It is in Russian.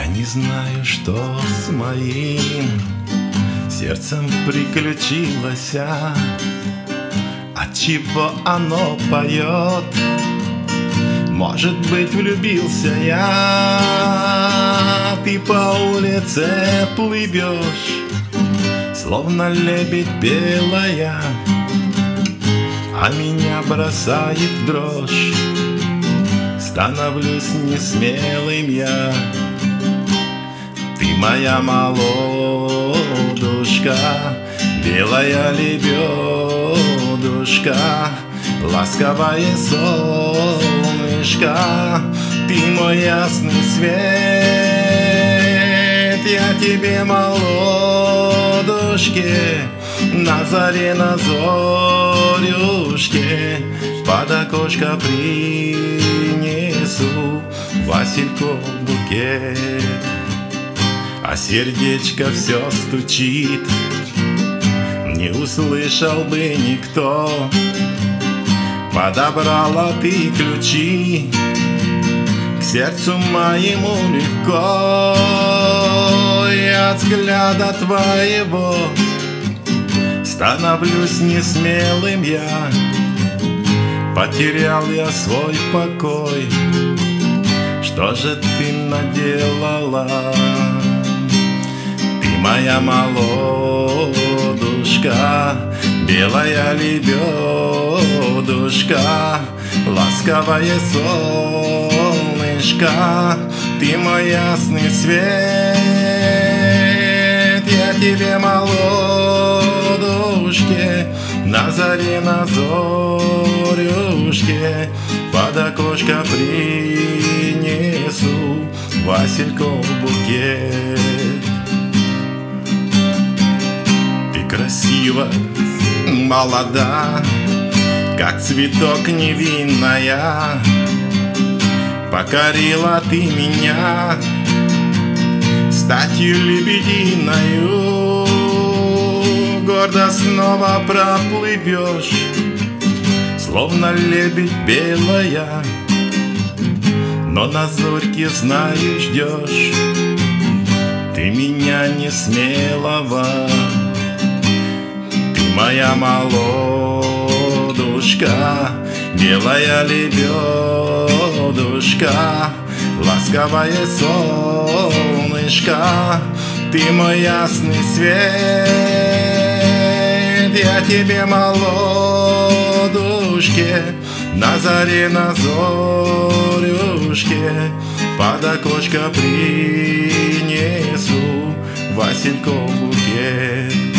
Я не знаю, что с моим сердцем приключилось, отчего оно поет. Может быть, влюбился я. Ты по улице плывешь, словно лебедь белая, а меня бросает в дрожь. Становлюсь несмелым я. Ты моя молодушка, белая лебедушка, ласковое солнышко. Ты мой ясный свет. Я тебе, молодушке, на заре, на зорюшке под окошко принесу васильков букет. А сердечко все стучит, не услышал бы никто. Подобрала ты ключи, к сердцу моему легко. И от взгляда твоего становлюсь несмелым я. Потерял я свой покой. Что же ты наделала? Ты моя молодушка, белая лебедушка, ласковое солнышко. Ты мой ясный свет. Я тебе, молодушке, на заре, на зорюшке под окошко принесу васильков букет. Ты красива, молода, как цветок невинная. Покорила ты меня статью лебединою. Гордо снова проплывешь, словно лебедь белая, но на зорьке, знаю, ждешь ты меня несмелого. Ты моя молодушка, белая лебедушка, ласковое солнышко. Ты мой ясный свет. Я тебе, молодушке, на заре, на зорюшке под окошко принесу васильков букет.